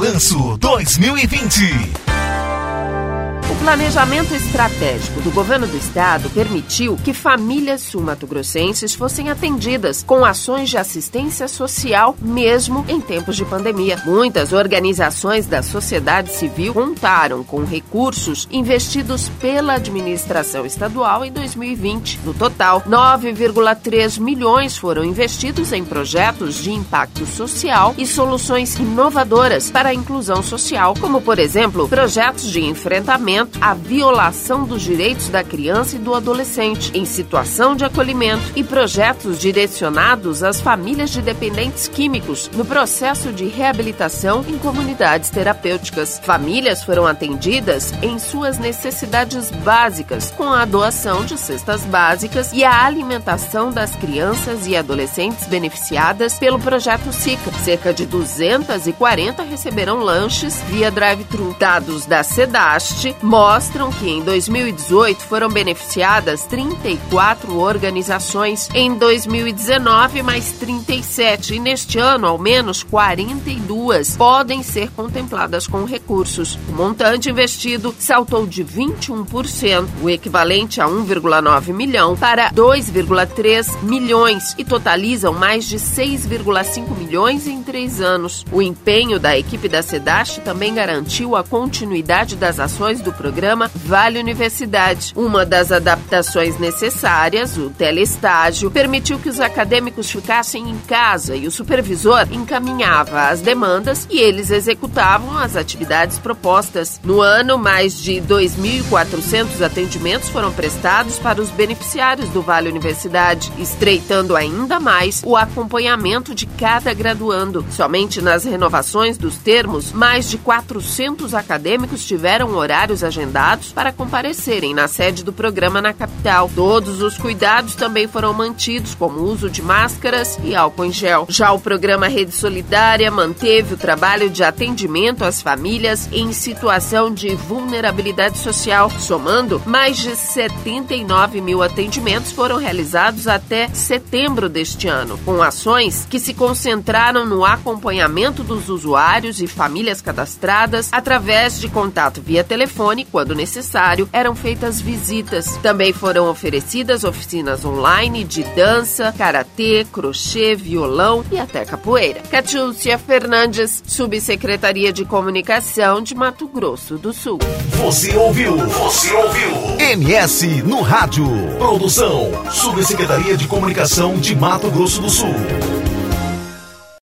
Balanço 2020. O planejamento estratégico do governo do estado permitiu que famílias sul-mato-grossenses fossem atendidas com ações de assistência social mesmo em tempos de pandemia. Muitas organizações da sociedade civil contaram com recursos investidos pela administração estadual em 2020. No total, 9,3 milhões foram investidos em projetos de impacto social e soluções inovadoras para a inclusão social, como, por exemplo, projetos de enfrentamento à violação dos direitos da criança e do adolescente em situação de acolhimento e projetos direcionados às famílias de dependentes químicos no processo de reabilitação em comunidades terapêuticas. Famílias foram atendidas em suas necessidades básicas, com a doação de cestas básicas e a alimentação das crianças e adolescentes beneficiadas pelo projeto SICA. Cerca de 240 receberão lanches via drive-thru. Dados da SEDAST mostram que em 2018 foram beneficiadas 34 organizações, em 2019 mais 37 e neste ano ao menos 42 podem ser contempladas com recursos. O montante investido saltou de 21%, o equivalente a 1,9 milhão, para 2,3 milhões e totalizam mais de 6,5 milhões em 3 anos. O empenho da equipe da SEDAST também garantiu a continuidade das ações do programa Vale Universidade. Uma das adaptações necessárias, o teleestágio, permitiu que os acadêmicos ficassem em casa e o supervisor encaminhava as demandas e eles executavam as atividades propostas. No ano, mais de 2.400 atendimentos foram prestados para os beneficiários do Vale Universidade, estreitando ainda mais o acompanhamento de cada graduando. Somente nas renovações dos termos, mais de 400 acadêmicos tiveram horários agendados para comparecerem na sede do programa na capital. Todos os cuidados também foram mantidos, como o uso de máscaras e álcool em gel. Já o programa Rede Solidária manteve o trabalho de atendimento às famílias em situação de vulnerabilidade social, somando mais de 79 mil atendimentos foram realizados até setembro deste ano, com ações que se concentraram no acompanhamento dos usuários e famílias cadastradas através de contato via telefone, quando necessário, eram feitas visitas. Também foram oferecidas oficinas online de dança, karatê, crochê, violão e até capoeira. Catiúcia Fernandes, Subsecretaria de Comunicação de Mato Grosso do Sul. Você ouviu MS no Rádio. Produção, Subsecretaria de Comunicação de Mato Grosso do Sul.